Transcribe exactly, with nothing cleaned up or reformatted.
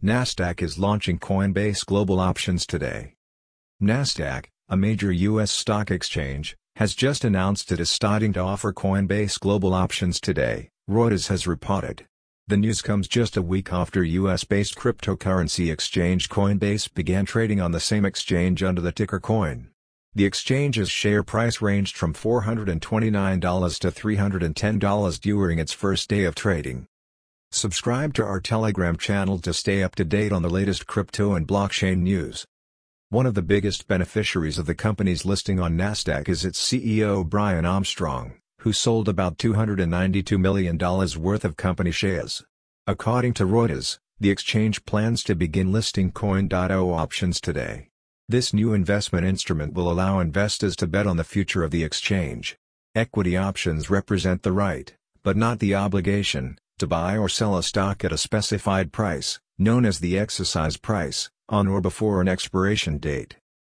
Nasdaq is launching Coinbase Global Options today. Nasdaq, a major U S stock exchange, has just announced it is starting to offer Coinbase Global Options today, Reuters has reported. The news comes just a week after U S-based cryptocurrency exchange Coinbase began trading on the same exchange under the ticker COIN. The exchange's share price ranged from four hundred twenty-nine dollars to three hundred ten dollars during its first day of trading. Subscribe to our Telegram channel to stay up to date on the latest crypto and blockchain news. One of the biggest beneficiaries of the company's listing on Nasdaq is its C E O Brian Armstrong, who sold about two hundred ninety-two million dollars worth of company shares. According to Reuters, the exchange plans to begin listing COIN dot O options today. This new investment instrument will allow investors to bet on the future of the exchange. Equity options represent the right, but not the obligation, to buy or sell a stock at a specified price, known as the exercise price, on or before an expiration date.